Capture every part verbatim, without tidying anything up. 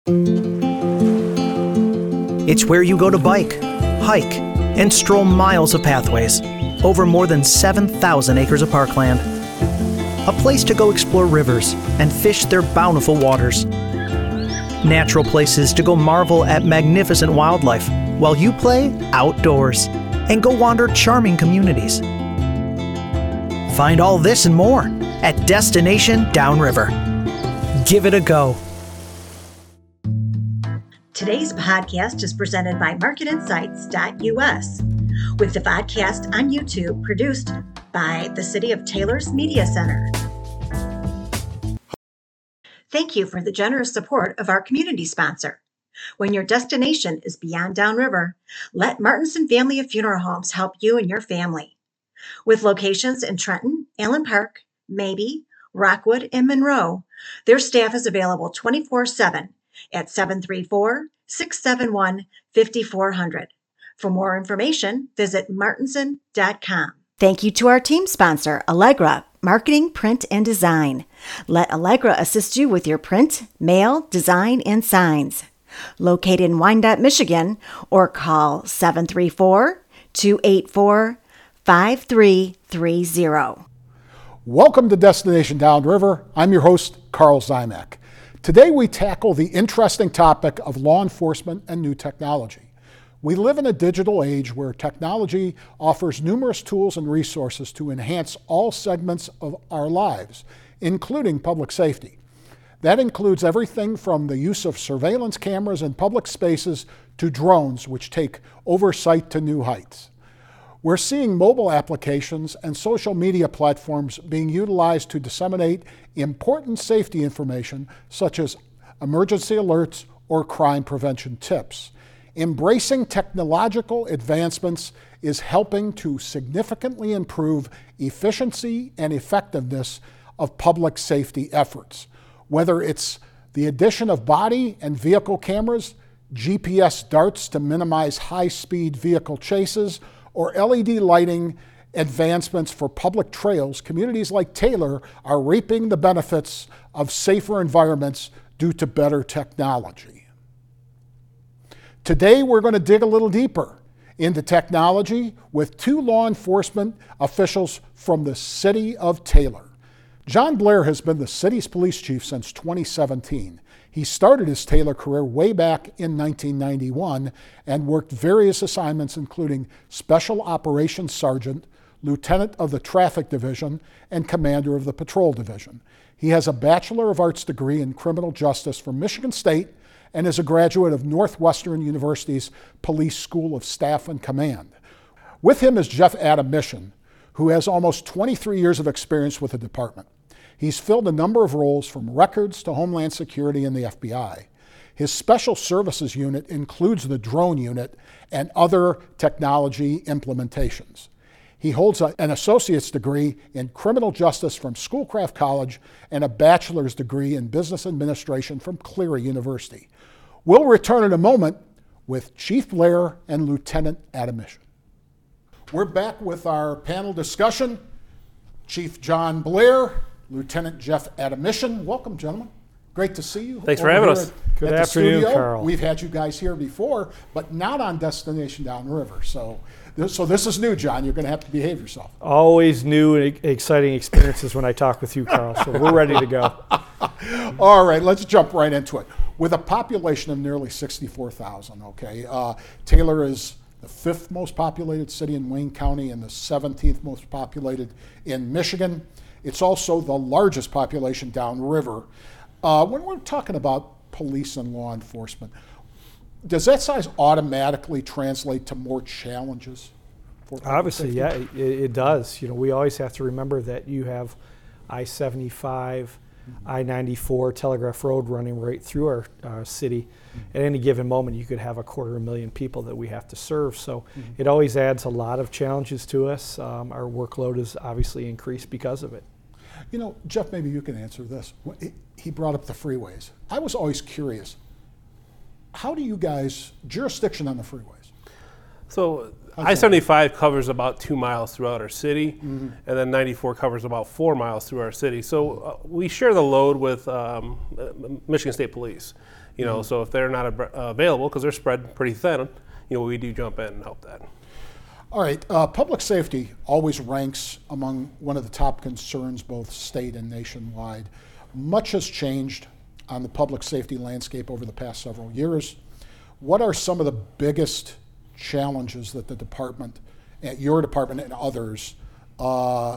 It's where you go to bike, hike, and stroll miles of pathways over more than seven thousand acres of parkland. A place to go explore rivers and fish their bountiful waters. Natural places to go marvel at magnificent wildlife while you play outdoors and go wander charming communities. Find all this and more at Destination Downriver. Give it a go. Today's podcast is presented by market insights dot U S, with the podcast on YouTube produced by the City of Taylor's Media Center. Thank you for the generous support of our community sponsor. When your destination is beyond downriver, let Martinson Family of Funeral Homes help you and your family. With locations in Trenton, Allen Park, Mabee, Rockwood, and Monroe, their staff is available twenty-four seven at seven three four, six seven one, five four zero zero. For more information, visit martinson dot com. Thank you to our team sponsor, Allegra, Marketing, Print, and Design. Let Allegra assist you with your print, mail, design, and signs. Located in Wyandotte, Michigan, or call seven three four, two eight four, five three three zero. Welcome to Destination Downriver. I'm your host, Carl Zymak. Today we tackle the interesting topic of law enforcement and new technology. We live in a digital age where technology offers numerous tools and resources to enhance all segments of our lives, including public safety. That includes everything from the use of surveillance cameras in public spaces to drones, which take oversight to new heights. We're seeing mobile applications and social media platforms being utilized to disseminate important safety information such as emergency alerts or crime prevention tips. Embracing technological advancements is helping to significantly improve efficiency and effectiveness of public safety efforts. Whether it's the addition of body and vehicle cameras, G P S darts to minimize high-speed vehicle chases, or L E D lighting advancements for public trails, communities like Taylor are reaping the benefits of safer environments due to better technology. Today, we're going to dig a little deeper into technology with two law enforcement officials from the City of Taylor. John Blair has been the city's police chief since twenty seventeen. He started his Taylor career way back in nineteen ninety-one and worked various assignments including Special Operations Sergeant, Lieutenant of the Traffic Division, and Commander of the Patrol Division. He has a Bachelor of Arts degree in Criminal Justice from Michigan State and is a graduate of Northwestern University's Police School of Staff and Command. With him is Jeff Adamischen, who has almost twenty-three years of experience with the department. He's filled a number of roles from records to Homeland Security and the F B I. His Special Services unit includes the drone unit and other technology implementations. He holds a, an associate's degree in criminal justice from Schoolcraft College and a bachelor's degree in business administration from Cleary University. We'll return in a moment with Chief Blair and Lieutenant Adamischen. We're back with our panel discussion. Chief John Blair, Lieutenant Jeff Adamischen. Welcome, gentlemen. Great to see you. Thanks for having us. At, Good at afternoon, Carl. We've had you guys here before, but not on Destination Downriver. So this, so this is new, John. You're going to have to behave yourself. Always new and exciting experiences when I talk with you, Carl. So we're ready to go. All right, let's jump right into it. With a population of nearly sixty-four thousand, okay, uh, Taylor is the fifth most populated city in Wayne County and the seventeenth most populated in Michigan. It's also the largest population downriver. Uh, when we're talking about police and law enforcement, does that size automatically translate to more challenges? For Obviously, safety? yeah, it, it does. You know, we always have to remember that you have I seventy-five, mm-hmm. I ninety-four, Telegraph Road running right through our uh, city. Mm-hmm. At any given moment, you could have a quarter of a million people that we have to serve. So mm-hmm. it always adds a lot of challenges to us. Um, our workload is obviously increased because of it. You know, Jeff, maybe you can answer this. He brought up the freeways. I was always curious. How do you guys, jurisdiction on the freeways? So I seventy-five covers about two miles throughout our city, mm-hmm. and then ninety-four covers about four miles through our city. So uh, we share the load with um, Michigan State Police. You know, so if they're not ab- uh, available because they're spread pretty thin, you know, we do jump in and help that. All right, uh, public safety always ranks among one of the top concerns, both state and nationwide. Much has changed on the public safety landscape over the past several years. What are some of the biggest challenges that the department, at your department and others, uh,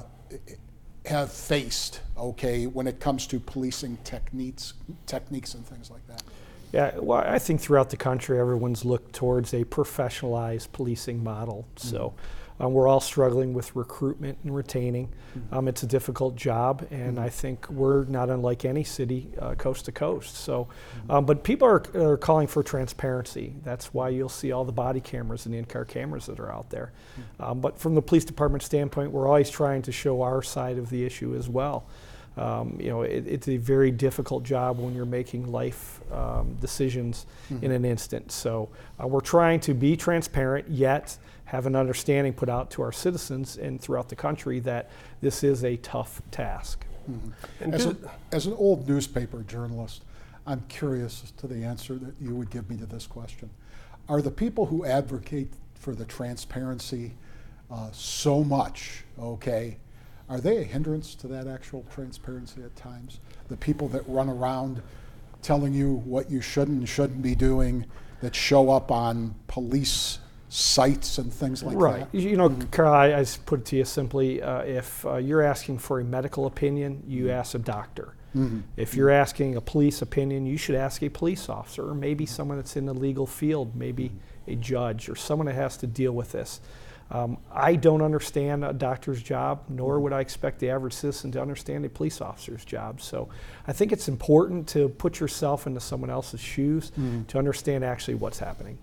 have faced, okay, when it comes to policing techniques, techniques and things like that? Yeah, well, I think throughout the country, everyone's looked towards a professionalized policing model. Mm-hmm. So um, we're all struggling with recruitment and retaining. Mm-hmm. Um, it's a difficult job, and mm-hmm. I think we're not unlike any city, uh, coast to coast. So, mm-hmm. um, but people are, are calling for transparency. That's why you'll see all the body cameras and the in-car cameras that are out there. Mm-hmm. Um, but from the police department standpoint, we're always trying to show our side of the issue as well. Um, you know, it, it's a very difficult job when you're making life um, decisions mm-hmm. in an instant. So uh, we're trying to be transparent, yet have an understanding put out to our citizens and throughout the country that this is a tough task. Mm-hmm. As, a, as an old newspaper journalist, I'm curious as to the answer that you would give me to this question. Are the people who advocate for the transparency uh, so much, okay, are they a hindrance to that actual transparency at times? The people that run around telling you what you should and shouldn't be doing, that show up on police sites and things like right. that? You know, mm-hmm. Carl, I, I just put it to you simply, uh, if uh, you're asking for a medical opinion, you mm-hmm. ask a doctor. Mm-hmm. If you're asking a police opinion, you should ask a police officer, or maybe someone that's in the legal field, maybe mm-hmm. a judge, or someone that has to deal with this. Um, I don't understand a doctor's job, nor would I expect the average citizen to understand a police officer's job. So I think it's important to put yourself into someone else's shoes mm. to understand actually what's happening.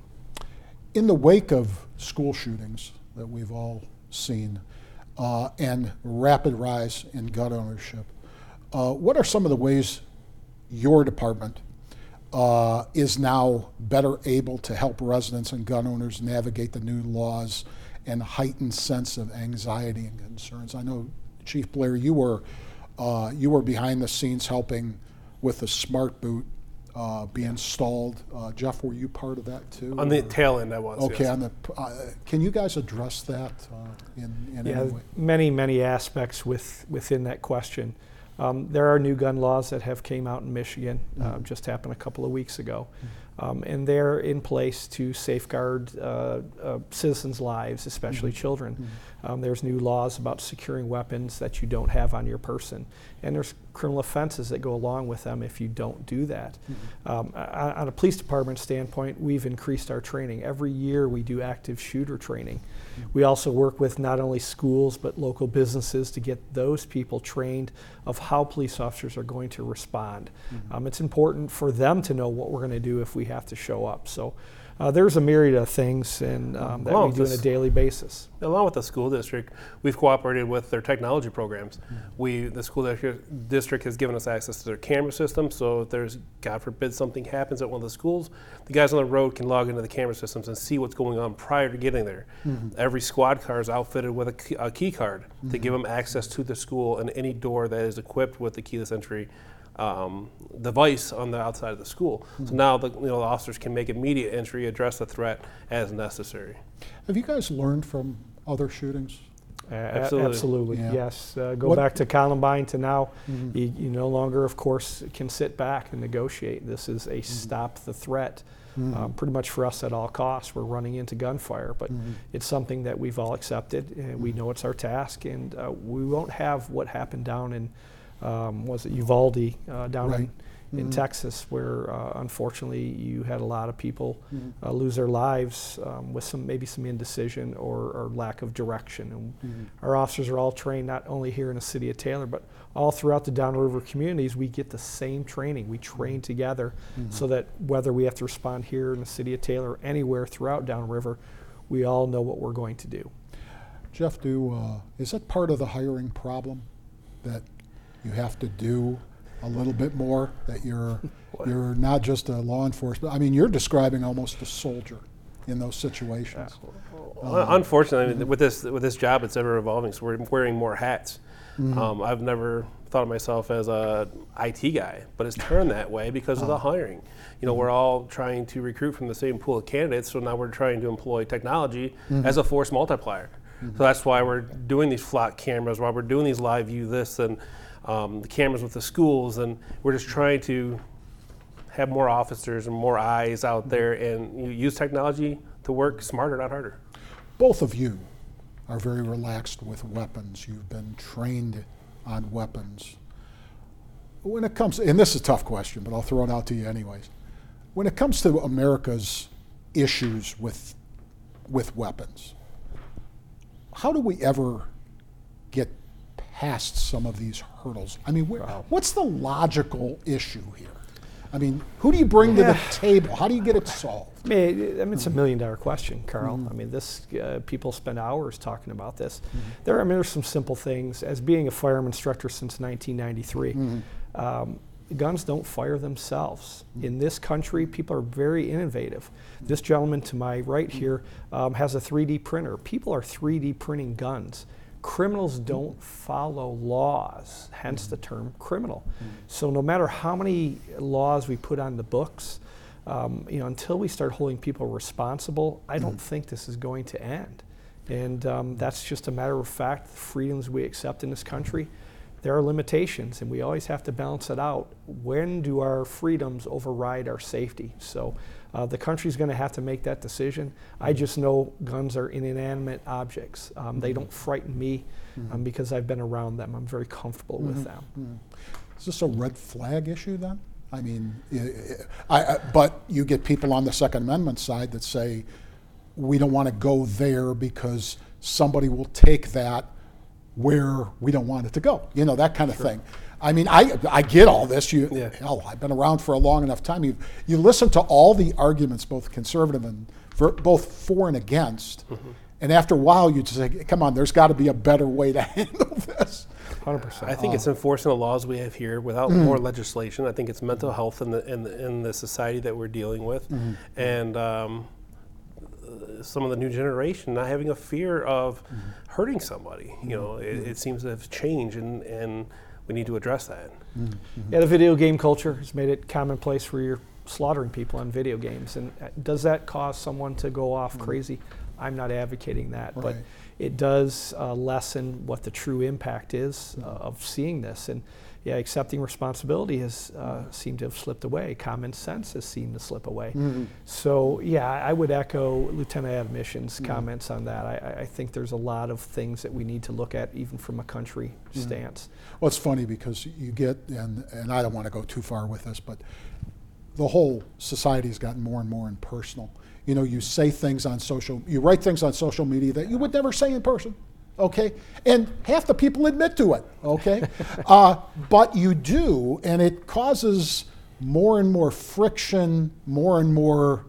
In the wake of school shootings that we've all seen uh, and rapid rise in gun ownership, uh, what are some of the ways your department uh, is now better able to help residents and gun owners navigate the new laws and heightened sense of anxiety and concerns? I know, Chief Blair, you were uh, you were behind the scenes helping with the smart boot uh, be installed. Uh, Jeff, were you part of that too? On the or? tail end, I was. Okay, yes. on the uh, can you guys address that uh, in, in yeah, any way? many many aspects with within that question. Um, there are new gun laws that have came out in Michigan, mm-hmm. uh, just happened a couple of weeks ago. Mm-hmm. Um, and they're in place to safeguard uh, uh, citizens' lives, especially mm-hmm. children. Mm-hmm. Um, there's new laws about securing weapons that you don't have on your person. And there's criminal offenses that go along with them if you don't do that. Mm-hmm. Um, on, on a police department standpoint, we've increased our training. Every year we do active shooter training. Mm-hmm. We also work with not only schools but local businesses to get those people trained of how police officers are going to respond. Mm-hmm. Um, it's important for them to know what we're going to do if we have to show up. So uh, there's a myriad of things and um, that along we do on a daily basis. Along with the school district, we've cooperated with their technology programs. Mm-hmm. We, the school district, district has given us access to their camera system, so if there's, God forbid, something happens at one of the schools, the guys on the road can log into the camera systems and see what's going on prior to getting there. Mm-hmm. Every squad car is outfitted with a key, a key card mm-hmm. to give them access to the school and any door that is equipped with the keyless entry Um, device on the outside of the school. Mm-hmm. So now the, you know, the officers can make immediate entry, address the threat as necessary. Have you guys learned from other shootings? Uh, absolutely. Absolutely, yeah. Yes. Uh, go what? back to Columbine to now, mm-hmm. you, you no longer, of course, can sit back and negotiate. This is a mm-hmm. stop the threat. Mm-hmm. Um, pretty much for us at all costs. We're running into gunfire, but mm-hmm. it's something that we've all accepted, and mm-hmm. we know it's our task, and uh, we won't have what happened down in Um, was it Uvalde uh, down right. in, in mm-hmm. Texas, where uh, unfortunately you had a lot of people mm-hmm. uh, lose their lives um, with some maybe some indecision or, or lack of direction. And mm-hmm. our officers are all trained not only here in the city of Taylor, but all throughout the downriver communities. We get the same training. We train together mm-hmm. so that whether we have to respond here in the city of Taylor or anywhere throughout downriver, we all know what we're going to do. Jeff, do uh, is that part of the hiring problem, that you have to do a little bit more, that you're you're not just a law enforcement? I mean, you're describing almost a soldier in those situations. Yeah. Um, Unfortunately, mm-hmm. with this with this job, it's ever evolving. So we're wearing more hats. Mm-hmm. Um, I've never thought of myself as a I T guy, but it's turned that way because of the hiring. You know, we're all trying to recruit from the same pool of candidates, so now we're trying to employ technology mm-hmm. as a force multiplier. Mm-hmm. So that's why we're doing these flock cameras, why we're doing these live view this, and um, the cameras with the schools, and we're just trying to have more officers and more eyes out there and you use technology to work smarter, not harder. Both of you are very relaxed with weapons. You've been trained on weapons. When it comes, and this is a tough question, but I'll throw it out to you anyways. When it comes to America's issues with with weapons, how do we ever get past some of these hurdles? I mean, wow. what's the logical issue here? I mean, who do you bring yeah. to the table? How do you get it solved? I mean, I mean it's a million dollar question, Carl. Mm-hmm. I mean, this uh, people spend hours talking about this. Mm-hmm. There, I mean, there's some simple things. As being a firearm instructor since nineteen ninety-three, mm-hmm. um, guns don't fire themselves. Mm-hmm. In this country, people are very innovative. Mm-hmm. This gentleman to my right here um, has a three D printer. People are three D printing guns. Criminals don't follow laws, hence the term criminal. Mm. So no matter how many laws we put on the books, um, you know, until we start holding people responsible, I don't mm. think this is going to end. And um, that's just a matter of fact. The freedoms we accept in this country, there are limitations, and we always have to balance it out. When do our freedoms override our safety? So uh, the country's going to have to make that decision. I just know guns are inanimate objects. Um, they don't frighten me mm-hmm. um, because I've been around them. I'm very comfortable mm-hmm. with them. Mm-hmm. Is this a red flag issue then? I mean, I, I, but you get people on the Second Amendment side that say, we don't want to go there because somebody will take that where we don't want it to go, you know, that kind of sure. thing. I mean, I I get all this. You, yeah. hell, I've been around for a long enough time. You you listen to all the arguments, both conservative and for, both for and against, mm-hmm. and after a while, you just say, "Come on, there's got to be a better way to handle this." one hundred percent. I think uh, it's enforcing the laws we have here without mm-hmm. more legislation. I think it's mental health in the in the, in the society that we're dealing with, mm-hmm. and. Um, some of the new generation not having a fear of mm-hmm. hurting somebody. You know, it, mm-hmm. it seems to have changed, and, and we need to address that. Mm-hmm. Yeah, the video game culture has made it commonplace where you're slaughtering people on video games. And does that cause someone to go off mm-hmm. crazy? I'm not advocating that, right. but it does uh, lessen what the true impact is uh, of seeing this. And yeah, accepting responsibility has uh, seemed to have slipped away. Common sense has seemed to slip away. Mm-hmm. So yeah, I would echo Lieutenant Adam Mission's mm-hmm. comments on that. I, I think there's a lot of things that we need to look at, even from a country mm-hmm. stance. Well, it's funny because you get, and, and I don't want to go too far with this, but the whole society has gotten more and more impersonal. You know, you say things on social, you write things on social media that you would never say in person. Okay, and half the people admit to it, okay? uh, but you do, and it causes more and more friction, more and more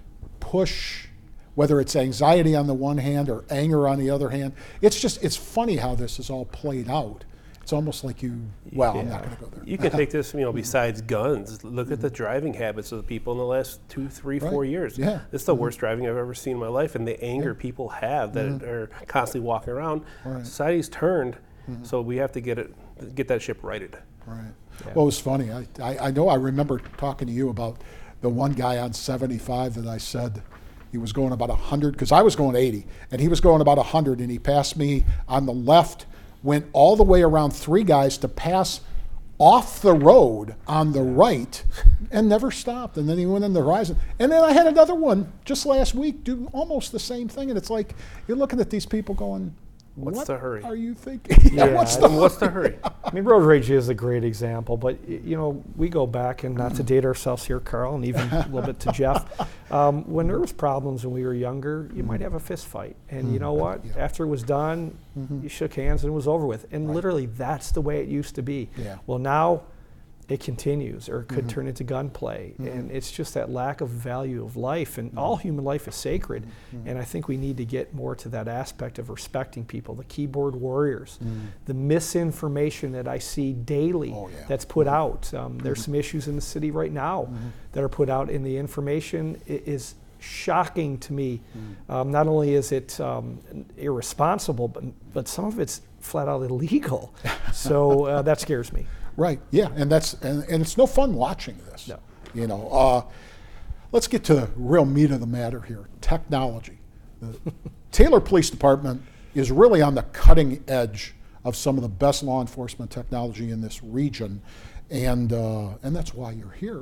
push, whether it's anxiety on the one hand or anger on the other hand. It's just, it's funny how this is all played out. It's almost like you, well, yeah. I'm not going to go there. You can take this, you know, besides guns, look at the driving habits of the people in the last two, three, right. four years. Yeah. It's the mm-hmm. worst driving I've ever seen in my life, and the anger yeah. people have that mm-hmm. are constantly walking around. Right. Society's turned, mm-hmm. so we have to get it, get that ship righted. Right. Yeah. Well, it was funny. I, I, I know I remember talking to you about the one guy on seventy-five that I said he was going about one hundred, because I was going eighty, and he was going about one hundred, and he passed me on the left, went all the way around three guys to pass off the road on the right and never stopped. And then he went in the horizon. And then I had another one just last week do almost the same thing. And it's like, you're looking at these people going, what's what the hurry? Are you thinking? yeah, yeah, what's, the what's the hurry? I mean, road rage is a great example, but you know, we go back, and not to date ourselves here, Carl, and even a little bit to Jeff. Um, when there was problems when we were younger, you might have a fist fight, and mm-hmm. you know what? Yeah. After it was done, mm-hmm. you shook hands and it was over with. And right. literally, that's the way it used to be. Yeah. Well, now it continues, or it could mm-hmm. turn into gunplay, mm-hmm. and it's just that lack of value of life. And mm-hmm. all human life is sacred, mm-hmm. and I think we need to get more to that aspect of respecting people. The keyboard warriors, mm-hmm. the misinformation that I see daily oh, yeah. that's put mm-hmm. out. Um, there's mm-hmm. some issues in the city right now mm-hmm. that are put out, and the information i- is shocking to me. Mm. Um, not only is it um, irresponsible, but, but some of it's flat out illegal. So uh, that scares me. Right, yeah, and that's and, and it's no fun watching this. No. You know, uh, let's get to the real meat of the matter here, technology. The Taylor Police Department is really on the cutting edge of some of the best law enforcement technology in this region, and uh, and that's why you're here.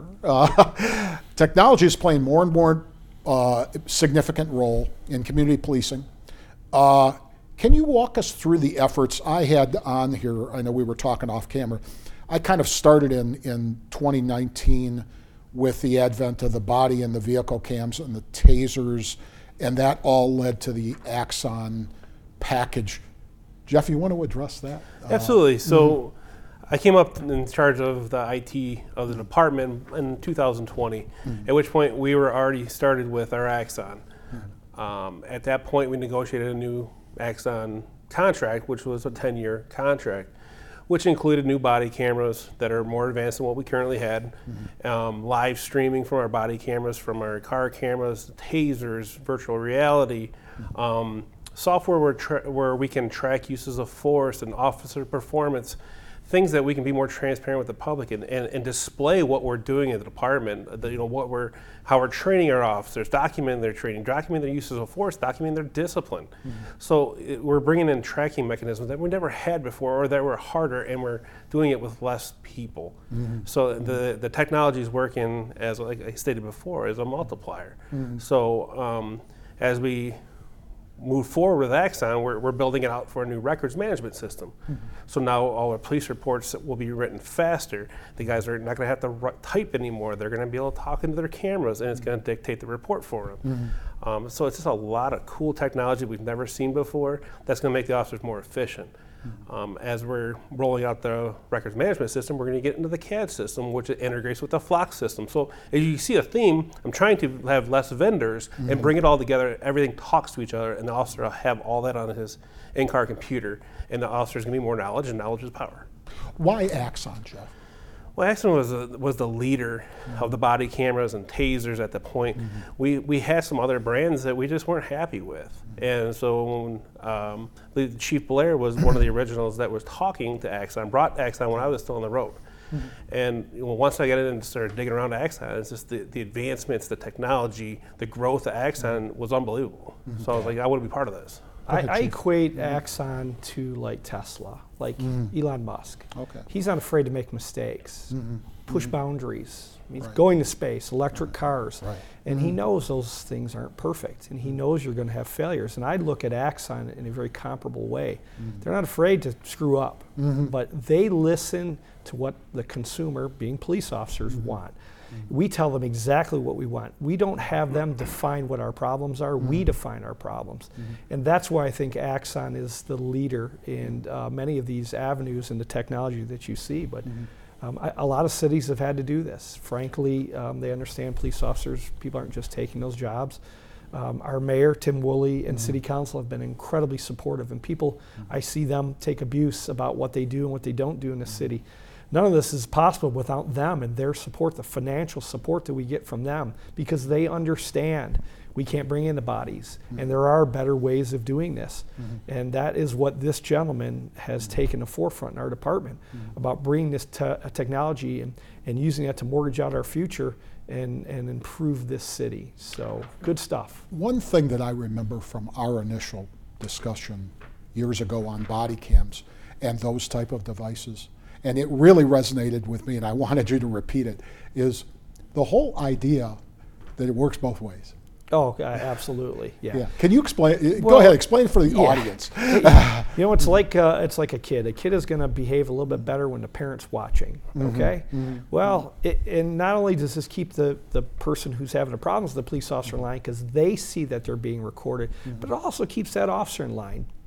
Uh, technology is playing more and more uh, significant role in community policing. Uh, can you walk us through the efforts I had on here? I know we were talking off camera. I kind of started in, in twenty nineteen with the advent of the body and the vehicle cams and the tasers, and that all led to the Axon package. Jeff, you want to address that? Absolutely. Uh, so mm-hmm. I came up in charge of the I T of the department in two thousand twenty, mm-hmm. at which point we were already started with our Axon. Mm-hmm. Um, at that point, we negotiated a new Axon contract, which was a ten-year contract, which included new body cameras that are more advanced than what we currently had, mm-hmm. um, live streaming from our body cameras, from our car cameras, tasers, virtual reality, mm-hmm. um, software where, tra- where we can track uses of force and officer performance, things that we can be more transparent with the public and, and, and display what we're doing in the department, the, you know, what we're, how we're training our officers, documenting their training, documenting their uses of force, documenting their discipline. Mm-hmm. So it, we're bringing in tracking mechanisms that we never had before or that were harder, and we're doing it with less people. Mm-hmm. So mm-hmm. the, the technology is working, as like I stated before, as a multiplier. Mm-hmm. So um, as we move forward with Axon, we're, we're building it out for a new records management system. Mm-hmm. So now all our police reports will be written faster. The guys are not going to have to write, type anymore. They're going to be able to talk into their cameras, and it's going to dictate the report for them. Mm-hmm. Um, so it's just a lot of cool technology we've never seen before that's going to make the officers more efficient. Mm-hmm. Um, as we're rolling out the records management system, we're going to get into the C A D system, which integrates with the Flock system. So as you see a theme, I'm trying to have less vendors mm-hmm. and bring it all together. Everything talks to each other, and the officer will have all that on his in-car computer, and the officer's going to be more knowledge, and knowledge is power. Why Axon, Jeff? Well, Axon was a, was the leader mm-hmm. of the body cameras and tasers at the point. Mm-hmm. We we had some other brands that we just weren't happy with, mm-hmm. and so um, the Chief Blair was one of the originals that was talking to Axon. Brought Axon when I was still on the road, mm-hmm. and you know, once I got in and started digging around Axon, it's just the, the advancements, the technology, the growth of Axon was unbelievable. Mm-hmm. So I was like, I want to be part of this. I, I equate Axon to like Tesla, like mm. Elon Musk. Okay. He's not afraid to make mistakes, mm-hmm. push mm-hmm. boundaries. He's right. going to space, electric right. cars, right. and mm-hmm. he knows those things aren't perfect, and he knows you're going to have failures. And I look at Axon in a very comparable way. Mm-hmm. They're not afraid to screw up, mm-hmm. but they listen to what the consumer, being police officers, mm-hmm. want. We tell them exactly what we want. We don't have them define what our problems are. Mm-hmm. We define our problems. Mm-hmm. And that's why I think Axon is the leader in uh, many of these avenues and the technology that you see. But mm-hmm. um, I, a lot of cities have had to do this. Frankly, um, they understand police officers, people aren't just taking those jobs. Um, our mayor, Tim Woolley, and mm-hmm. city council have been incredibly supportive. And people, mm-hmm. I see them take abuse about what they do and what they don't do in the mm-hmm. city. None of this is possible without them and their support, the financial support that we get from them, because they understand we can't bring in the bodies, mm-hmm. and there are better ways of doing this. Mm-hmm. And that is what this gentleman has mm-hmm. taken the forefront in our department, mm-hmm. about bringing this te- technology and, and using that to mortgage out our future and, and improve this city. So good stuff. One thing that I remember from our initial discussion years ago on body cams and those type of devices, and it really resonated with me, and I wanted you to repeat it, is the whole idea that it works both ways. Oh, uh, absolutely, yeah. yeah. Can you explain? Well, go ahead, explain for the yeah. audience. You know, it's like uh, it's like a kid. A kid is going to behave a little bit better when the parent's watching. Mm-hmm. Okay. Mm-hmm. Well, it, and not only does this keep the the person who's having a problem with the police officer in line, because they see that they're being recorded, mm-hmm. but it also keeps that officer in line.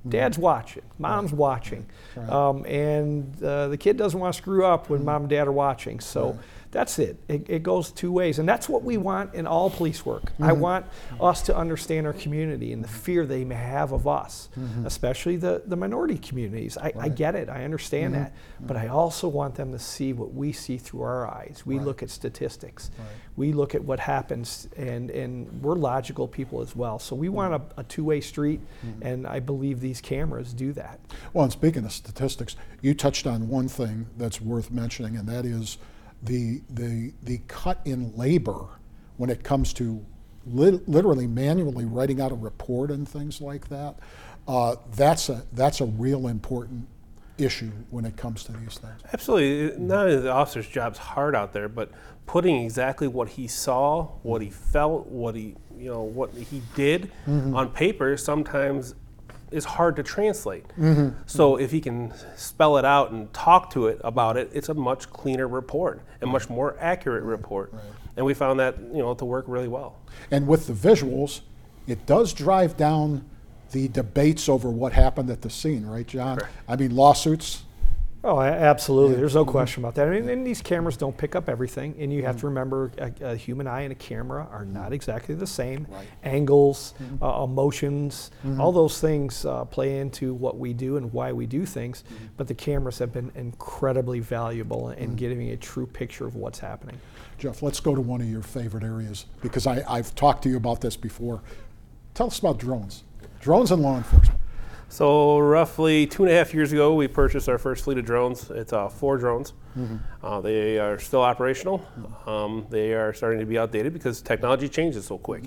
Dad's watching, Mom's watching, Right. um, and uh, the kid doesn't want to screw up when Mom and Dad are watching. So Right. that's it. it. It goes two ways, and that's what we want in all police work. I want us to understand our community and the fear they may have of us, especially the, the minority communities. I, I get it. I understand that. But I also want them to see what we see through our eyes. We Right. look at statistics. Right. We look at what happens, and, and we're logical people as well. So we want a, a two-way street, and I believe these cameras do that. Well, and speaking of statistics, you touched on one thing that's worth mentioning, and that is the the the cut in labor when it comes to lit, literally manually writing out a report and things like that. Uh, that's a that's a real important issue when it comes to these things. Absolutely. Not only the officer's job's hard out there, but putting exactly what he saw, what he felt, what he you know what he did on paper sometimes is hard to translate. So if he can spell it out and talk to it about it, it's a much cleaner report, a much more accurate report. And we found that you know to work really well. And with the visuals, it does drive down the debates over what happened at the scene, right, John? Correct. I mean, lawsuits. Oh, a- absolutely. There's no question about that. I mean, and these cameras don't pick up everything, and you have to remember a, a human eye and a camera are not exactly the same. Right. Angles, uh, emotions, all those things uh, play into what we do and why we do things. But the cameras have been incredibly valuable in giving a true picture of what's happening. Jeff, let's go to one of your favorite areas because I, I've talked to you about this before. Tell us about drones. Drones and law enforcement. So roughly two and a half years ago, we purchased our first fleet of drones. It's uh, four drones. Uh, they are still operational. Um, they are starting to be outdated because technology changes so quick.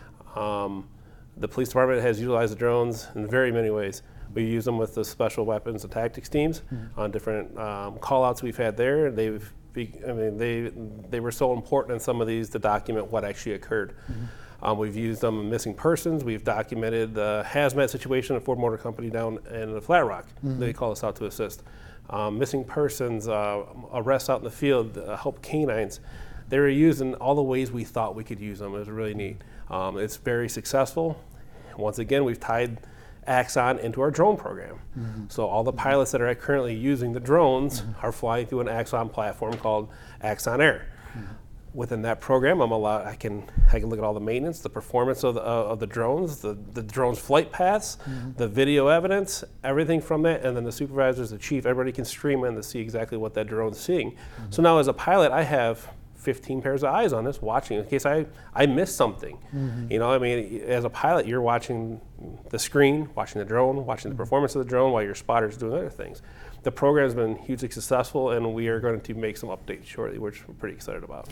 Um, the police department has utilized the drones in very many ways. We use them with the special weapons and tactics teams on different um, call-outs we've had there. They've, be, I mean, they they were so important in some of these to document what actually occurred. Um, we've used them in missing persons. We've documented the hazmat situation at Ford Motor Company down in Flat Rock. They call us out to assist. Um, missing persons, uh, arrests out in the field, uh, help canines. They were used in all the ways we thought we could use them. It was really neat. Um, it's very successful. Once again, we've tied Axon into our drone program. So all the pilots that are currently using the drones are flying through an Axon platform called Axon Air. Within that program, I'm allowed. I can I can look at all the maintenance, the performance of the uh, of the drones, the the drones' flight paths, the video evidence, everything from that, and then the supervisors, the chief, everybody can stream in to see exactly what that drone's seeing. So now, as a pilot, I have fifteen pairs of eyes on this, watching in case I I miss something. You know, I mean, as a pilot, you're watching the screen, watching the drone, watching the performance of the drone, while your spotter's doing other things. The program's been hugely successful, and we are going to make some updates shortly, which we're pretty excited about.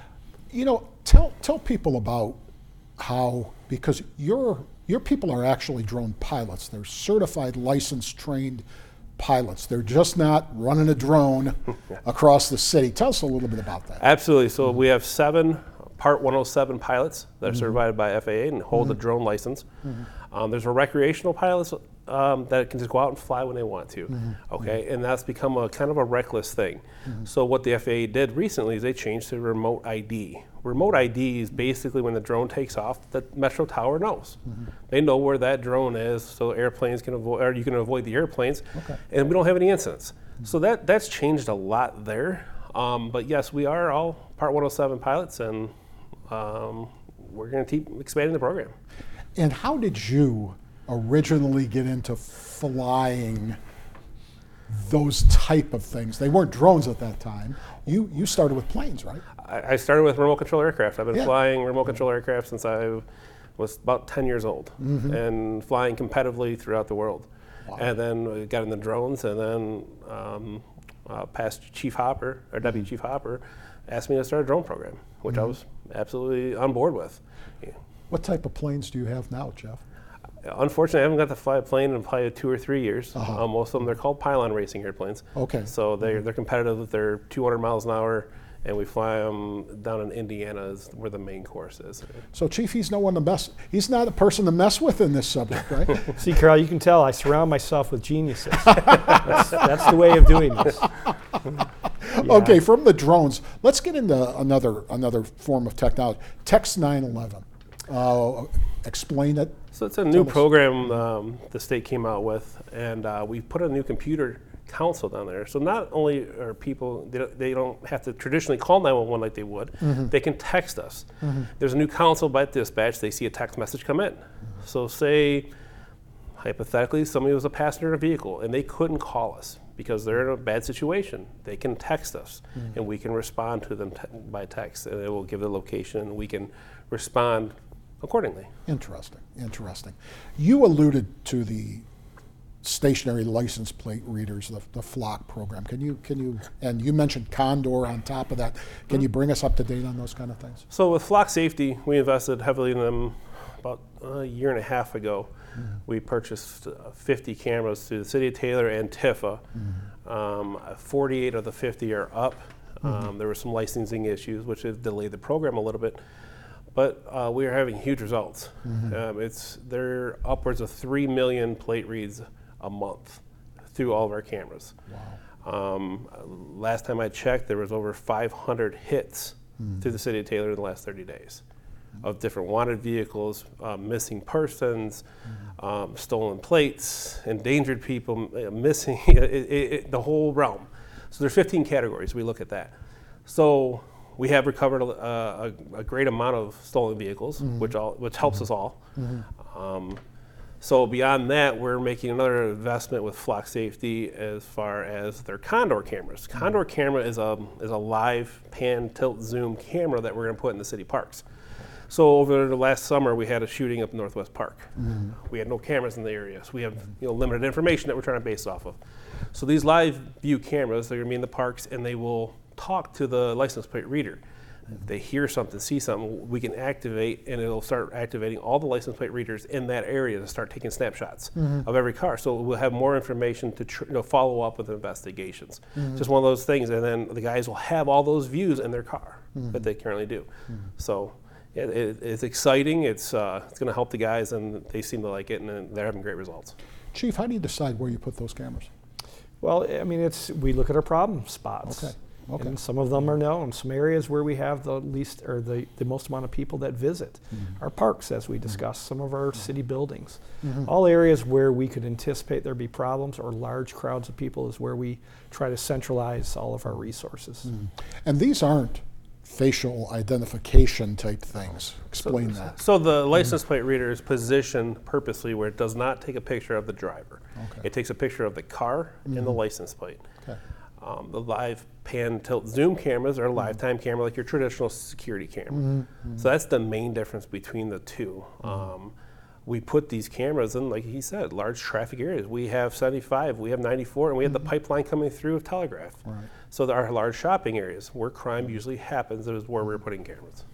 You know, tell tell people about how, because your your people are actually drone pilots. They're certified, licensed, trained pilots. They're just not running a drone across the city. Tell us a little bit about that. Absolutely. So we have seven Part one oh seven pilots that are certified by F A A and hold a drone license. Um, there's a recreational pilots um, that can just go out and fly when they want to. Okay, and that's become a kind of a reckless thing. So what the F A A did recently is they changed to remote I D. Remote I D is basically when the drone takes off, the Metro Tower knows. They know where that drone is, so airplanes can avoid, or you can avoid the airplanes, Okay. and we don't have any incidents. So that that's changed a lot there. Um, but yes, we are all Part one oh seven pilots, and um, we're going to keep expanding the program. And how did you originally get into flying those type of things? They weren't drones at that time. You you started with planes, right? I, I started with remote control aircraft. I've been Yeah. flying remote control aircraft since I was about ten years old, and flying competitively throughout the world. Wow. And then we got in the drones, and then um, uh, past Chief Hopper, or Deputy Chief Hopper, asked me to start a drone program, which I was absolutely on board with. Yeah. What type of planes do you have now, Jeff? Unfortunately, I haven't got to fly a plane in probably two or three years. Uh-huh. Uh, most of them, they're called pylon racing airplanes. Okay. So they're, they're competitive. They're two hundred miles an hour, and we fly them down in Indiana is where the main course is. So, Chief, he's no one to mess. He's not a person to mess with in this subject, right? See, Carl, you can tell I surround myself with geniuses. that's, that's the way of doing this. Okay, from the drones, let's get into another another form of technology. Text nine eleven. Uh, explain it. So it's a new program um, the state came out with, and uh, we put a new computer console down there. So not only are people, they don't, they don't have to traditionally call nine one one like they would, mm-hmm. they can text us. Mm-hmm. There's a new console by dispatch, they see a text message come in. Mm-hmm. So say, hypothetically, somebody was a passenger in a vehicle and they couldn't call us because they're in a bad situation. They can text us, mm-hmm. and we can respond to them te- by text, and it will give the location, and we can respond accordingly. Interesting, interesting. You alluded to the stationary license plate readers, the, the Flock program. Can you, can you, and you mentioned Condor on top of that. Can mm-hmm. you bring us up to date on those kind of things? So with Flock Safety, we invested heavily in them about a year and a half ago. Mm-hmm. We purchased uh, fifty cameras through the City of Taylor and Tifa. Mm-hmm. Um, forty-eight of the fifty are up. Mm-hmm. Um, there were some licensing issues, which has delayed the program a little bit. But uh, we are having huge results. Mm-hmm. Um, it's they're upwards of three million plate reads a month through all of our cameras. Wow. Um, last time I checked, there was over five hundred hits mm-hmm. through the City of Taylor in the last thirty days mm-hmm. of different wanted vehicles, uh, missing persons, mm-hmm. um, stolen plates, endangered people, uh, missing, it, it, it, the whole realm. So there's fifteen categories. We look at that. So we have recovered a, a, a great amount of stolen vehicles, mm-hmm. which all which helps mm-hmm. us all. Mm-hmm. Um, so beyond that, we're making another investment with Flock Safety as far as their Condor cameras. Mm-hmm. Condor camera is a is a live pan, tilt, zoom camera that we're going to put in the city parks. So over the last summer, we had a shooting up in Northwest Park. Mm-hmm. We had no cameras in the area, so we have you know limited information that we're trying to base off of. So these live view cameras, they're going to be in the parks, and they will talk to the license plate reader. If they hear something, see something, we can activate, and it'll start activating all the license plate readers in that area to start taking snapshots mm-hmm. of every car. So we'll have more information to tr- you know, follow up with investigations. Mm-hmm. Just one of those things, and then the guys will have all those views in their car mm-hmm. that they currently do. Mm-hmm. So yeah, it, it's exciting. It's uh, it's going to help the guys, and they seem to like it, and they're having great results. Chief, how do you decide where you put those cameras? Well, I mean, it's we look at our problem spots. Okay. Okay. And some of them are known. Some areas where we have the least or the, the most amount of people that visit. Mm-hmm. Our parks, as we discussed, mm-hmm. some of our city buildings. Mm-hmm. All areas where we could anticipate there'd be problems or large crowds of people is where we try to centralize all of our resources. Mm-hmm. And these aren't facial identification type things. Explain so, that. So the license mm-hmm. plate reader is positioned purposely where it does not take a picture of the driver. Okay. It takes a picture of the car mm-hmm. and the license plate. Okay. Um, the live pan, tilt, zoom cameras are a lifetime camera like your traditional security camera. Mm-hmm. Mm-hmm. So that's the main difference between the two. Mm-hmm. Um, we put these cameras in, like he said, large traffic areas. We have seventy-five, we have ninety-four, and we have mm-hmm. the pipeline coming through of Telegraph. Right. So there are large shopping areas where crime usually happens is where we're putting cameras.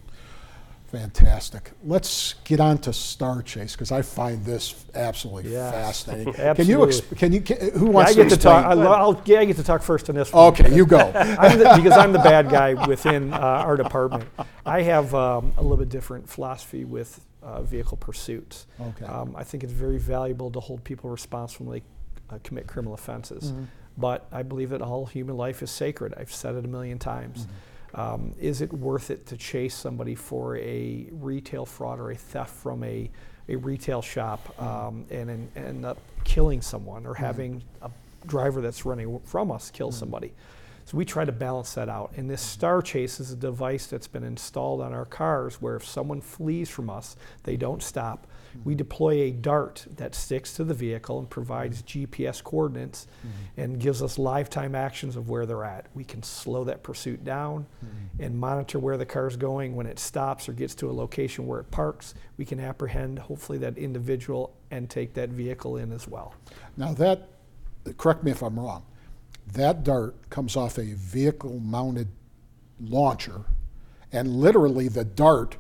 Fantastic. Let's get on to Star Chase because I find this absolutely yes. fascinating. Absolutely. Can you? Exp- can you? Can, who wants yeah, I get to, to talk? I, I'll, yeah, I get to talk first on this one. Okay, you go. I'm the, because I'm the bad guy within uh, our department. I have um, a little bit different philosophy with uh, vehicle pursuits. Okay. Um, I think it's very valuable to hold people responsible when they uh, commit criminal offenses. Mm-hmm. But I believe that all human life is sacred. I've said it a million times. Mm-hmm. Um, is it worth it to chase somebody for a retail fraud or a theft from a, a retail shop um, and, and end up killing someone or mm-hmm. having a driver that's running from us kill mm-hmm. somebody? So we try to balance that out. And this Star Chase is a device that's been installed on our cars where if someone flees from us, they don't stop. We deploy a dart that sticks to the vehicle and provides G P S coordinates mm-hmm. and gives us lifetime actions of where they're at. We can slow that pursuit down mm-hmm. and monitor where the car's going. When it stops or gets to a location where it parks, we can apprehend hopefully that individual and take that vehicle in as well. Now that, correct me if I'm wrong, that dart comes off a vehicle-mounted launcher and literally the dart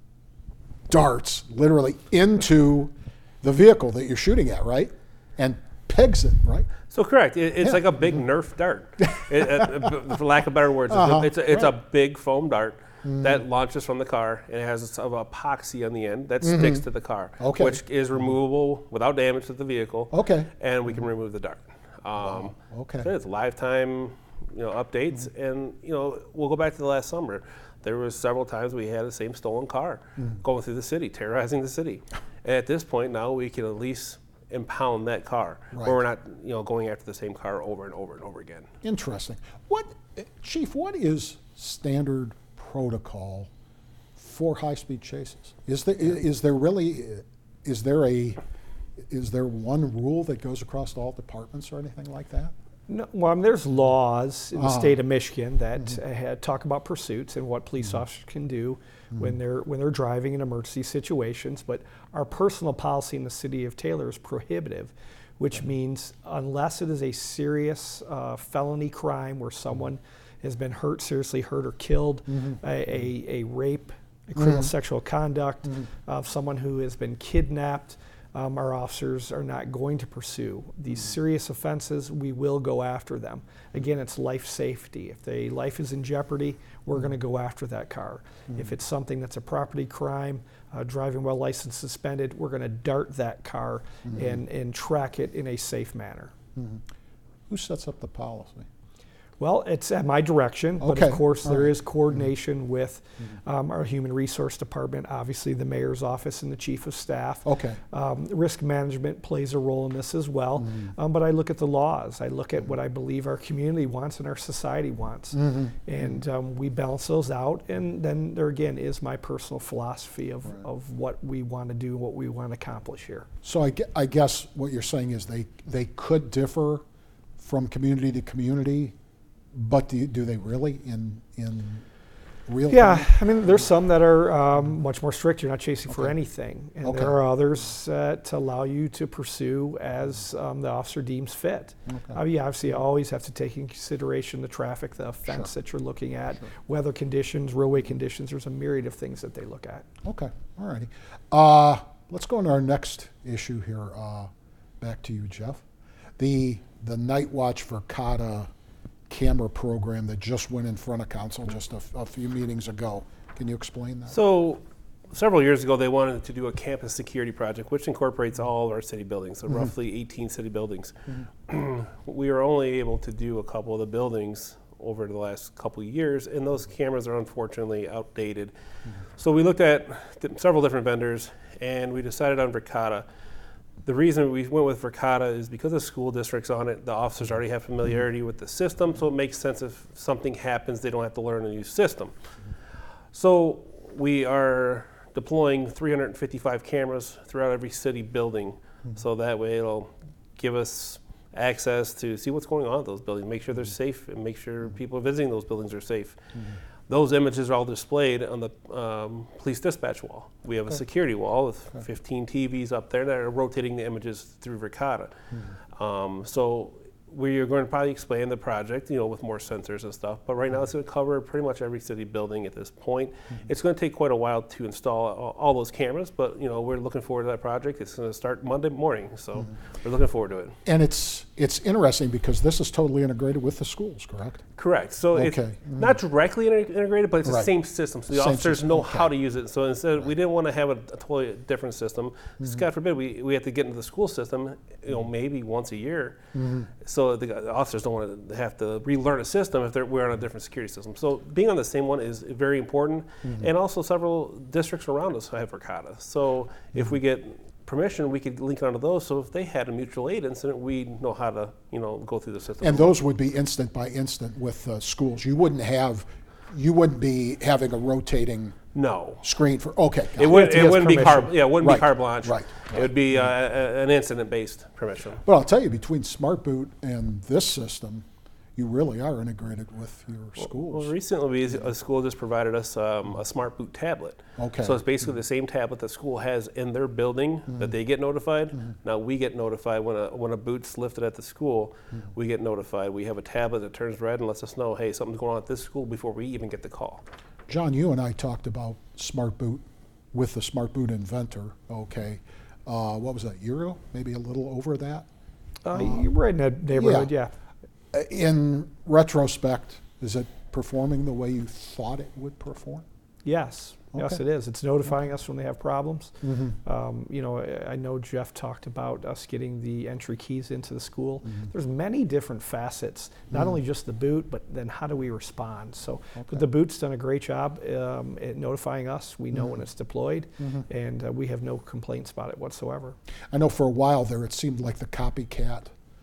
darts literally into the vehicle that you're shooting at, right? And pegs it, right? So correct. It, it's yeah. like a big Nerf dart, it, uh, for lack of better words. Uh-huh. It's, a, it's right. a big foam dart mm. that launches from the car, and it has some epoxy on the end that mm-hmm. sticks to the car, okay. which is removable without damage to the vehicle. Okay. And we can remove the dart. Um, wow. Okay. So it's lifetime, you know, updates, mm-hmm. and you know, we'll go back to the last summer. There was several times we had the same stolen car Mm. going through the city, terrorizing the city. And at this point now we can at least impound that car, Right. where we're not, you know, going after the same car over and over and over again. Interesting. What, Chief, what is standard protocol for high-speed chases? Is there, is there really, is there a, is there one rule that goes across all departments or anything like that? No, well, I mean, there's laws in the Ah. state of Michigan that Mm-hmm. uh, had- talk about pursuits and what police Mm-hmm. officers can do when they're when they're driving in emergency situations. But our personal policy in the city of Taylor is prohibitive, which means unless it is a serious uh, felony crime where someone has been hurt, seriously hurt or killed, a, a, a rape, a criminal sexual conduct of someone who has been kidnapped. Um, our officers are not going to pursue these serious offenses. We will go after them. Again, it's life safety. If the life is in jeopardy, we're going to go after that car. If it's something that's a property crime, uh, driving while license suspended, we're going to dart that car and, and track it in a safe manner. Who sets up the policy? Well, it's at my direction, but Okay, of course all there right. is coordination with um, our Human Resource Department, obviously the Mayor's Office and the Chief of Staff. Okay. Um, risk management plays a role in this as well, um, but I look at the laws. I look at what I believe our community wants and our society wants, and um, we balance those out. And then there again is my personal philosophy of, of what we want to do, what we want to accomplish here. So I, gue- I guess what you're saying is they, they could differ from community to community, but do, you- do they really in, in real Yeah, time? I mean, there's some that are um, much more strict. You're not chasing for Okay. anything, and Okay. there are others uh, to allow you to pursue as um, the officer deems fit. Okay. Uh, you obviously always have to take in consideration the traffic, the offense Sure. that you're looking at, weather conditions, roadway conditions. There's a myriad of things that they look at. Okay, all righty. Uh, let's go into our next issue here. Uh, back to you, Jeff. The, the Night Watch Verkada camera program that just went in front of council just a, f- a few meetings ago. Can you explain that? So several years ago, they wanted to do a campus security project, which incorporates all of our city buildings, so roughly eighteen city buildings. We were only able to do a couple of the buildings over the last couple of years, and those cameras are unfortunately outdated. So we looked at th- several different vendors, and we decided on Verkada. The reason we went with Verkada is because the school district's on it, the officers already have familiarity with the system, so it makes sense if something happens, they don't have to learn a new system. So we are deploying three hundred fifty-five cameras throughout every city building, so that way it'll give us access to see what's going on at those buildings, make sure they're safe, and make sure people visiting those buildings are safe. Those images are all displayed on the um, police dispatch wall. We have a security wall with fifteen T Vs up there that are rotating the images through Verkada. Um, so we are going to probably expand the project, you know, with more sensors and stuff. But right now, it's going to cover pretty much every city building at this point. It's going to take quite a while to install all, all those cameras, but you know, we're looking forward to that project. It's going to start Monday morning, so we're looking forward to it. And it's it's interesting because this is totally integrated with the schools, correct? Correct. So it's Okay. not directly inter- integrated, but it's the Right. same system. So the Same officers system. know Okay. how to use it. So instead, we didn't want to have a, a totally different system. Mm-hmm. God forbid we, we have to get into the school system, you know, maybe once a year. Mm-hmm. So the, the officers don't want to have to relearn a system if they're, we're on a different security system. So being on the same one is very important. Mm-hmm. And also several districts around us have Verkada. So if we get permission, we could link onto those. So if they had a mutual aid incident, we know how to, you know, go through the system. And those would be instant by instant with uh, schools. You wouldn't have, you wouldn't be having a rotating No. screen for, okay. got It, would, to it get wouldn't be permission. car, yeah, it wouldn't Right, be carte blanche. right, It would be uh, a- an incident-based permission. But I'll tell you, between Smart Boot and this system, you really are integrated with your schools. Well, recently, we, a school just provided us um, a Smart Boot tablet. Okay. So it's basically the same tablet that school has in their building that they get notified. Now we get notified when a when a boot's lifted at the school. We get notified. We have a tablet that turns red and lets us know, hey, something's going on at this school before we even get the call. John, you and I talked about Smart Boot with the Smart Boot inventor, okay. Uh, what was that, a year ago? Maybe a little over that? Uh, you're right in that neighborhood, yeah. Uh, In retrospect, is it performing the way you thought it would perform? Yes. Yes, Okay. it is. It's notifying us when they have problems. Um, you know, I, I know Jeff talked about us getting the entry keys into the school. There's many different facets, not only just the boot, but then how do we respond? So, but the boot's done a great job um, at notifying us. We know when it's deployed, and uh, we have no complaints about it whatsoever. I know for a while there it seemed like the copycat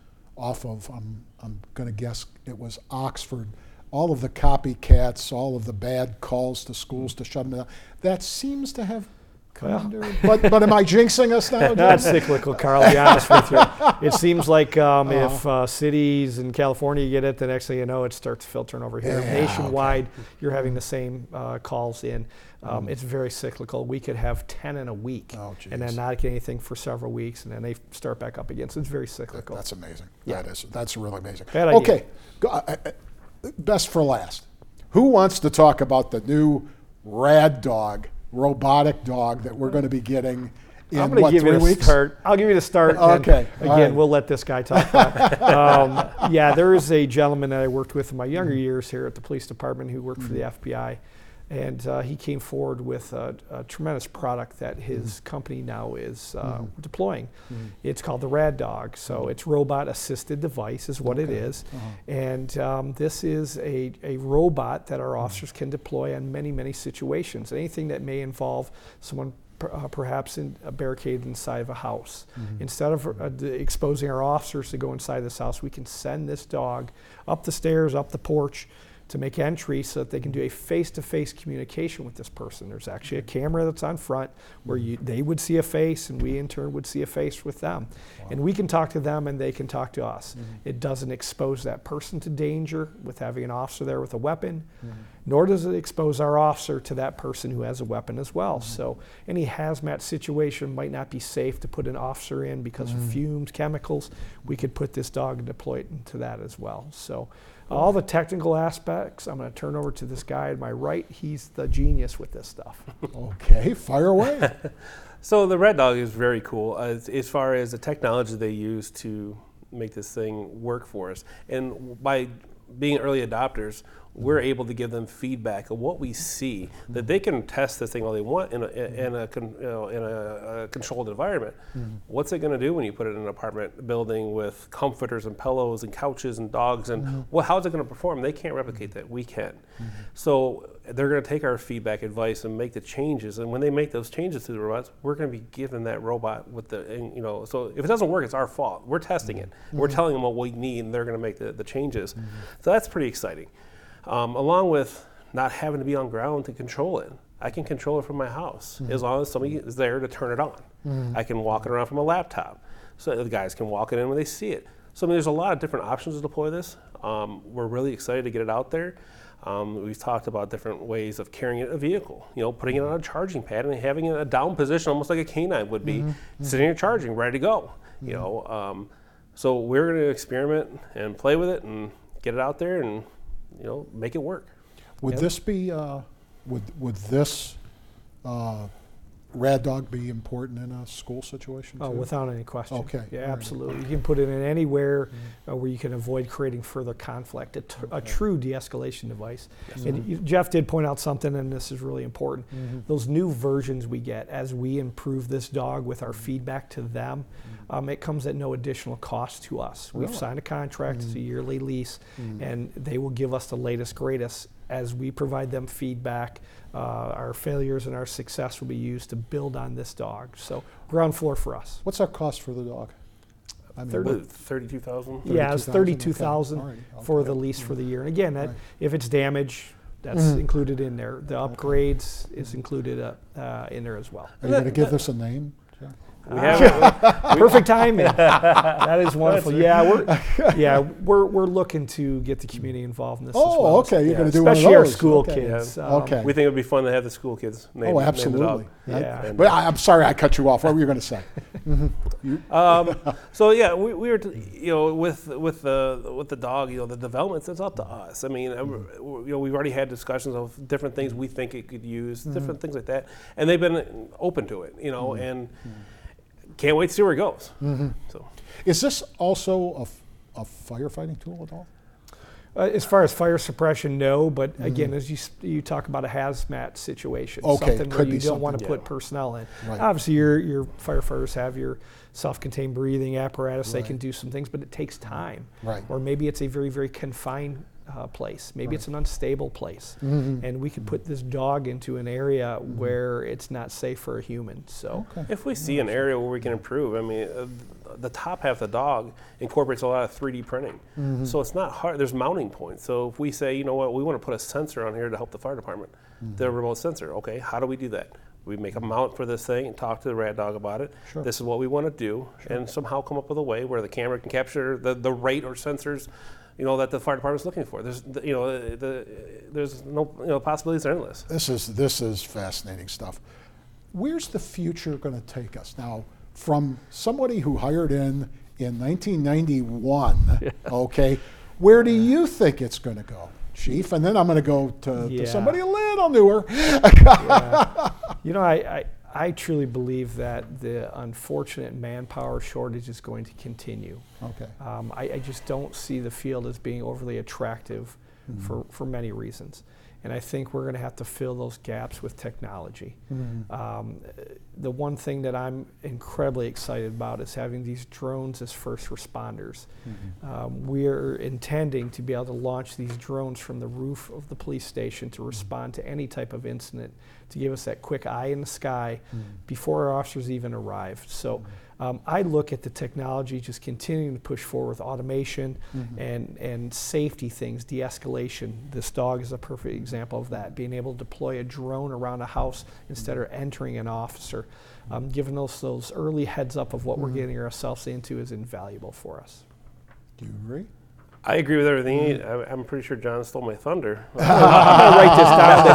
off of, I'm, I'm going to guess it was Oxford, all of the copycats, all of the bad calls to schools to shut them down, that seems to have come Well. under, but, but am I jinxing us now? That's cyclical, Carl, to be honest with you. It seems like um, if uh, cities in California get it, the next thing you know, it starts filtering over here. Yeah, Nationwide, you're having the same uh, calls in. Um, It's very cyclical. We could have ten in a week Oh, and then geez. not get anything for several weeks, and then they start back up again. So it's very cyclical. That's amazing. Yeah. That is, that's really amazing. Bad idea. Okay, go, uh, uh, best for last. Who wants to talk about the new Rad Dog, robotic dog that we're going to be getting in, I'm going what, to give three you the weeks? start. I'll give you the start. and Okay, then, all again, right. we'll let this guy talk about it. Um, yeah, there is a gentleman that I worked with in my younger years here at the police department who worked for the F B I. And uh, he came forward with a, a tremendous product that his company now is uh, deploying. It's called the Rad Dog. So it's robot-assisted device is what it is. And um, this is a, a robot that our officers can deploy on many, many situations. Anything that may involve someone per- uh, perhaps in a barricade inside of a house. Instead of uh, d- exposing our officers to go inside this house, we can send this dog up the stairs, up the porch, to make entry so that they can do a face-to-face communication with this person. There's actually a camera that's on front where you, they would see a face and we in turn would see a face with them. And we can talk to them and they can talk to us. It doesn't expose that person to danger with having an officer there with a weapon, nor does it expose our officer to that person who has a weapon as well. So any hazmat situation might not be safe to put an officer in because of fumes, chemicals. We could put this dog and deploy it into that as well. So all the technical aspects, I'm going to turn over to this guy at my right. He's the genius with this stuff. Okay, fire away. So the Red Dog is very cool as, as far as the technology they use to make this thing work for us. And by being early adopters, we're able to give them feedback of what we see, that they can test this thing all they want in a, in a, con- you know, in a, a controlled environment. What's it going to do when you put it in an apartment building with comforters and pillows and couches and dogs? And well, how's it going to perform? They can't replicate that. We can. So they're going to take our feedback advice and make the changes. And when they make those changes to the robots, we're going to be giving that robot with the, and, you know, so if it doesn't work, it's our fault. We're testing it. We're telling them what we need, and they're going to make the, the changes. So that's pretty exciting. Um, along with not having to be on ground to control it. I can control it from my house as long as somebody is there to turn it on. I can walk it around from a laptop. So the guys can walk it in when they see it. So I mean, there's a lot of different options to deploy this. Um, we're really excited to get it out there. Um, we've talked about different ways of carrying it in a vehicle, you know, putting it on a charging pad and having it in a down position, almost like a canine would be, sitting there charging, ready to go, you know. Um, so we're going to experiment and play with it and get it out there and, you know, make it work. Would this be, uh, would, would this uh, Rad Dog be important in a school situation too? Oh, without any question. Okay, Yeah, all right. absolutely. You can put it in anywhere uh, where you can avoid creating further conflict. A, t- a true de-escalation device. And you, Jeff did point out something, and this is really important. Those new versions we get as we improve this dog with our feedback to them, um, it comes at no additional cost to us. We've Really? signed a contract, it's a yearly lease, and they will give us the latest, greatest as we provide them feedback. Uh, our failures and our success will be used to build on this dog. So ground floor for us. What's our cost for the dog? I mean, Thirty- what- thirty-two thousand? Yeah, it's thirty-two thousand, thirty-two okay. thousand All right, for okay. the lease for the year. And again, that Right. if it's damage, that's included in there. The upgrades is included uh, uh, in there as well. Are you going to give this a name, Jeff? We have Perfect timing. That is wonderful. Yeah, we're yeah we're we're looking to get the community involved in this as Oh, well. okay, you're Yeah, gonna do one of especially our those. school Okay. kids. Yeah. Um, Okay. We think it would be fun to have the school kids name, Oh, name the absolutely. dog. Yeah. I- but I, I'm sorry I cut you off. What were you going to say? Um, so yeah, we, we were, t- you know, with with the with the dog, you know, the developments, it's up to us. I mean, uh, you know, we've already had discussions of different things we think it could use, different things like that, and they've been open to it, you know, and can't wait to see where it goes. So Is this also a, f- a firefighting tool at all? Uh, as far as fire suppression, no. But Mm-hmm. again, as you s- you talk about a hazmat situation, Okay, something where could you be don't want to something, put personnel in. Right. Obviously, your your firefighters have your self-contained breathing apparatus. They can Right. do some things, but it takes time. Right. Or maybe it's a very very confined uh, place. Maybe Right. it's an unstable place, Mhm. and we could put this dog into an area where it's not safe for a human. So. Okay. If we see an area where we can improve, I mean, uh, the top half of the dog incorporates a lot of three D printing. Mm-hmm. So it's not hard, there's mounting points. So if we say, you know what, we want to put a sensor on here to help the fire department, Mm-hmm. the remote sensor, okay, how do we do that? We make a mount for this thing and talk to the Rad Dog about it. Sure. This is what we want to do, and somehow come up with a way where the camera can capture the, the rate or sensors, you know, that the fire department's looking for. There's, you know, the, the, there's no, you know, possibilities are endless. This is this is fascinating stuff. Where's the future going to take us now? From somebody who hired in in nineteen ninety-one, okay, where do you think it's going to go, Chief? And then I'm going to go to, Yeah. to somebody a little newer. Yeah. You know, I, I, I truly believe that the unfortunate manpower shortage is going to continue. Okay. Um, I, I just don't see the field as being overly attractive for, for many reasons. And I think we're going to have to fill those gaps with technology. Um, the one thing that I'm incredibly excited about is having these drones as first responders. Um, we're intending to be able to launch these drones from the roof of the police station to respond to any type of incident, to give us that quick eye in the sky before our officers even arrive. So um, I look at the technology just continuing to push forward with automation and, and safety things, de-escalation. This dog is a perfect example of that, being able to deploy a drone around a house instead of entering an officer. Um, giving us those early heads up of what we're getting ourselves into is invaluable for us. Do you agree? I agree with everything. I, I'm pretty sure John stole my thunder. I'm gonna write this down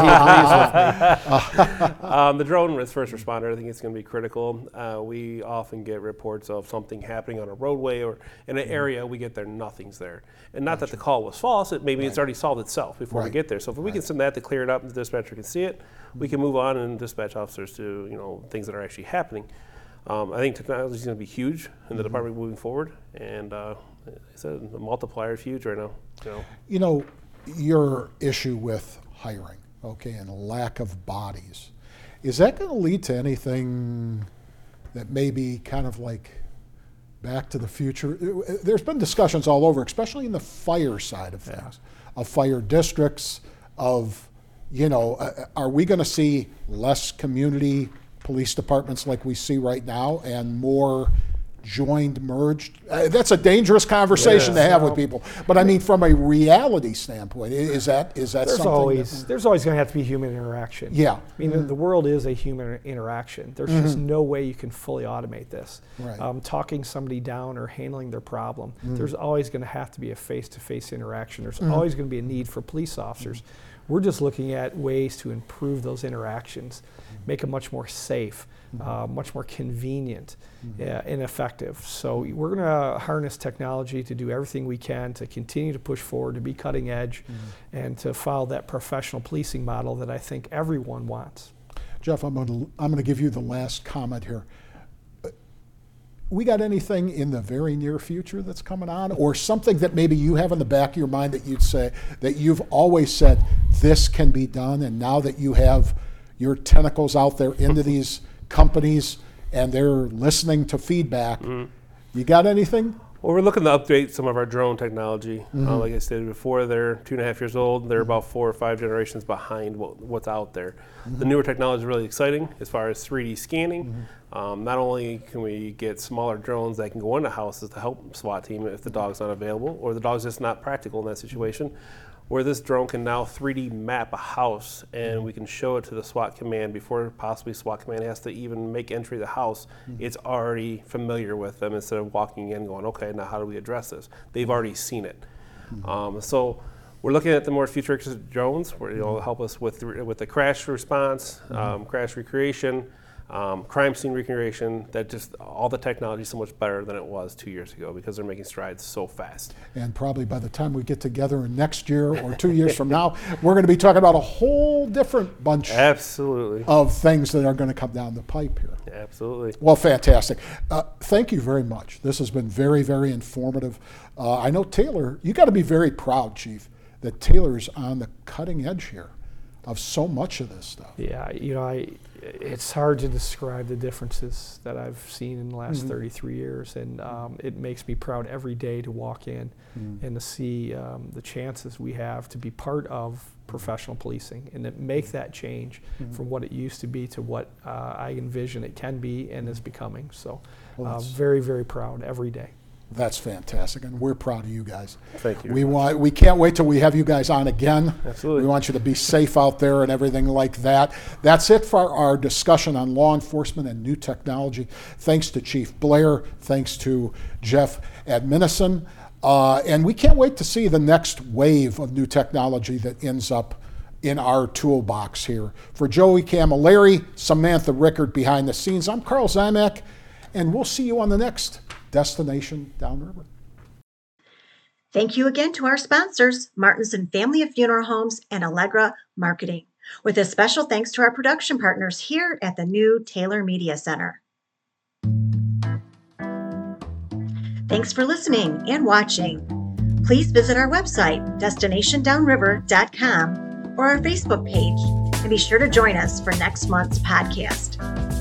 that he agrees with me. Um, the drone as first responder, I think it's going to be critical. Uh, we often get reports of something happening on a roadway or in an area. We get there, nothing's there, and not that the call was false. It maybe it's already solved itself before we Right. get there. So if we can send that to clear it up, and the dispatcher can see it, we can move on and dispatch officers to you know things that are actually happening. Um, I think technology is going to be huge in the department moving forward, and uh, I said the multiplier is huge right now. You know. You know, your issue with hiring, okay, and lack of bodies, is that going to lead to anything that may be kind of like Back to the Future? There's been discussions all over, especially in the fire side of things, of fire districts, of, you know, uh, are we going to see less community police departments like we see right now and more joined, merged? Uh, that's a dangerous conversation Yeah. to have with people. But I mean, from a reality standpoint, i- is that is that There's something? always that, there's always going to have to be human interaction. Yeah. I mean, the- the world is a human interaction. There's just no way you can fully automate this. Right. Um, talking somebody down or handling their problem, there's always going to have to be a face-to-face interaction. There's always going to be a need for police officers. We're just looking at ways to improve those interactions, make them much more safe, uh, much more convenient, uh, and effective. So we're going to harness technology to do everything we can to continue to push forward, to be cutting edge, and to follow that professional policing model that I think everyone wants. Jeff, I'm going to I'm going to give you the last comment here. We got anything in the very near future that's coming on, or something that maybe you have in the back of your mind that you'd say that you've always said this can be done, and now that you have your tentacles out there into these companies and they're listening to feedback, you got anything? Well, we're looking to update some of our drone technology. Uh, like I said before, they're two and a half years old. They're about four or five generations behind what, what's out there. The newer technology is really exciting as far as three D scanning. Um, not only can we get smaller drones that can go into houses to help SWAT team if the dog's not available or the dog's just not practical in that situation, where this drone can now three D map a house and we can show it to the SWAT command before possibly SWAT command has to even make entry to the house. It's already familiar with them instead of walking in going, okay, now how do we address this? They've already seen it. Um, so we're looking at the more futuristic drones where it'll help us with the, with the crash response, um, crash recreation. um, crime scene recreation, that just all the technology is so much better than it was two years ago because they're making strides so fast. And probably by the time we get together next year or two years from now, we're going to be talking about a whole different bunch Absolutely. of things that are going to come down the pipe here. Absolutely. Well, fantastic. Uh, thank you very much. This has been very, very informative. Uh, I know Taylor, you got to be very proud, Chief, that Taylor's on the cutting edge here of so much of this stuff. Yeah, you know, I it's hard to describe the differences that I've seen in the last mm-hmm. thirty-three years, and um, it makes me proud every day to walk in mm. and to see um, the chances we have to be part of professional policing and to make that change mm-hmm. from what it used to be to what uh, I envision it can be and is becoming. So well, uh, very, very proud every day. That's fantastic, and we're proud of you guys. Thank you. We want, we can't wait till we have you guys on again. Absolutely. We want you to be safe out there and everything like that. That's it for our discussion on law enforcement and new technology. Thanks to Chief Blair. Thanks to Jeff Adminison. Uh, and we can't wait to see the next wave of new technology that ends up in our toolbox here. For Joey Camilleri, Samantha Rickard behind the scenes, I'm Carl Zymak, and we'll see you on the next Destination Downriver. Thank you again to our sponsors, Martinson Family of Funeral Homes and Allegra Marketing, with a special thanks to our production partners here at the new Taylor Media Center. Thanks for listening and watching. Please visit our website, destination downriver dot com, or our Facebook page, and be sure to join us for next month's podcast.